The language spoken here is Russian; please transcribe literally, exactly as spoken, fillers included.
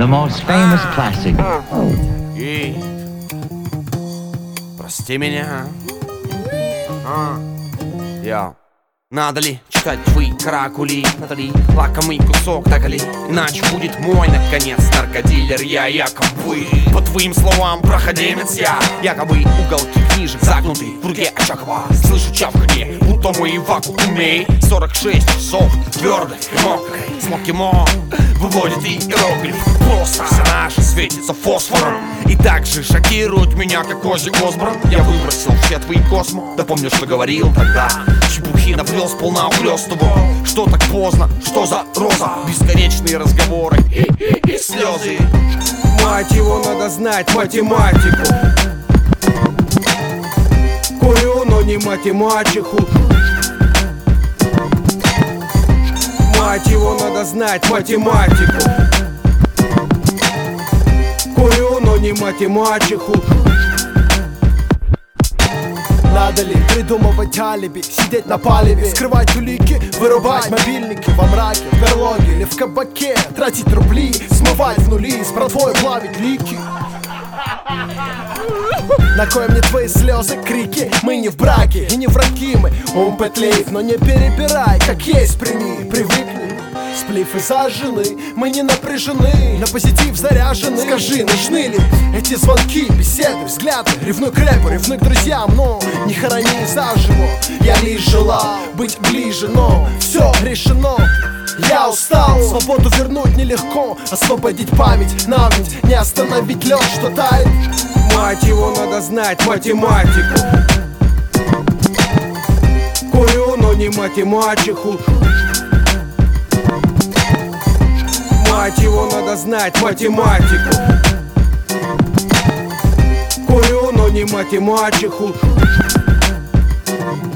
the most famous classic. Эй, прости меня. А, я. Надо ли читать твои каракули? Надо ли лакомый кусок, так ли? Иначе будет мой, наконец, наркодилер. Я якобы, по твоим словам, проходимец. Я якобы уголки книжек загнуты в руке Очакова. Слышу чавканье, будто мы в вакууме. Сорок шесть часов твердой и мокрой. Смокимон выводит иероглиф. Просто все наше светится фосфором. И так же шокирует меня, как Оззи Осборн. Я выбросил все твои космо. Да помню, что говорил тогда. Чепухи наплел сполна ухлёстывал. Что так поздно? Что за роза? Бесконечные разговоры и слезы. Мать его, надо знать математику. Курю, но не математику. Мать его, надо знать математику. Курю, но не математику. Надо ли придумывать алиби, сидеть на палубе, скрывать улики, вырубать мобильники во мраке, в берлоге или в кабаке, тратить рубли, смывать в нули, с братвой плавить лики. На кой мне твои слезы, крики? Мы не в браке и не враги, мы ум петлеев, но не перебирай, как есть прими, привыкни. Сплив и зажжены, мы не напряжены, на позитив заряжены. Скажи, нужны ли эти звонки, беседы, взгляды? Ревную к рэпу, ревную к друзьям, но не хорони заживо. Я лишь желал быть ближе, но все решено. Я устал, свободу вернуть нелегко. Освободить память, нам ведь не остановить лед, что тает. Мать его, надо знать математику. Курю, но не математику. Мать его, надо знать математику. Курю, но не математику.